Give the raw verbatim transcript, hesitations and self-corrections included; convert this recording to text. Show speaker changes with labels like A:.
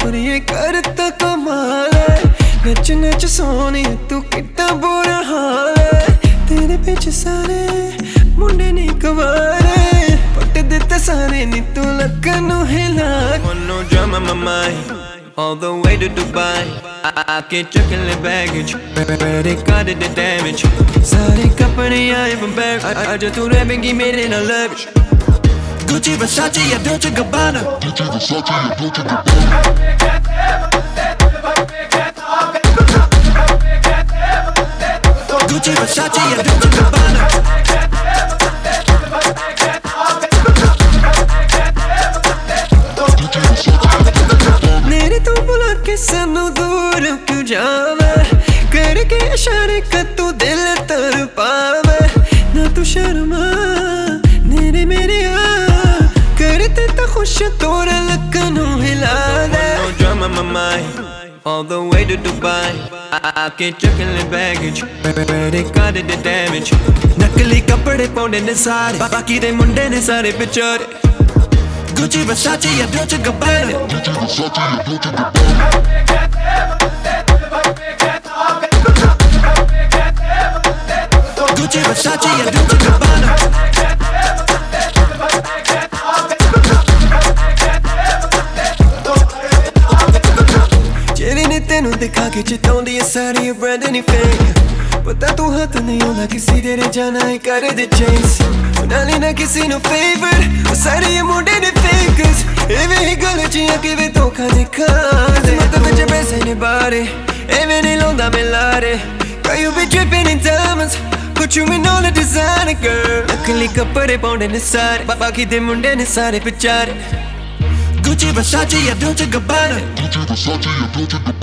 A: कुड़िए करता कमाल है नच नच सोनी तू कितना बुरा हाल है तेरे पीछे सारे मुंडे नहीं कवारे पट देते सारे नी तू लकनू हिला Wanna drum on my mind all the way to Dubai I, I get chocolate baggage credit card the damage सारे कपड़े आए from back आज तू रहेगी मेरे ना leverage Gucci Versace या Dolce Gabbana Gucci Versace या Dolce Gabbana Gucci Versace या Dolce Gabbana मेरे तू बुला के सानू दूर क्यों जावे करके इशारे का तू दिल तर पावे ना तू शर्मा मेरे मेरे आ करते तो खुश तोरा लकनू हिला दे No drama my mind all the way to Dubai I, I get chocolate baggage credit card the damage नकली कपड़े पाउंडे ने सारे बाकी दे मुंडे ने सारे पिछड़े Gucci Versace या Dolce Gabbana Gucci Versace या Dolce Gabbana Gucci Versace या Dolce Gabbana जेरी ने तेनू दिखा के चिताउंदी है सारी ब्रांड नहीं फेक पता तू हाथ नहीं होना किसी तेरे जाना है कर दे चेस ना लेना किसी नो फेवर सारे ये मुंडे ने फेकर्स एवे ही गल चिया कि वे धोखा दिखा दे मतलब विच पैसे ने बारे एवे नहीं लौंदा मिलारे Girl you be dripping in diamonds Put you in all the designer girl नकली कपड़े पाउंडे ने सारे बाकी दे मुंडे ने सारे पिछारे Gucci Versace या Dolce Gabbana Gucci Versace या Dolce Gabbana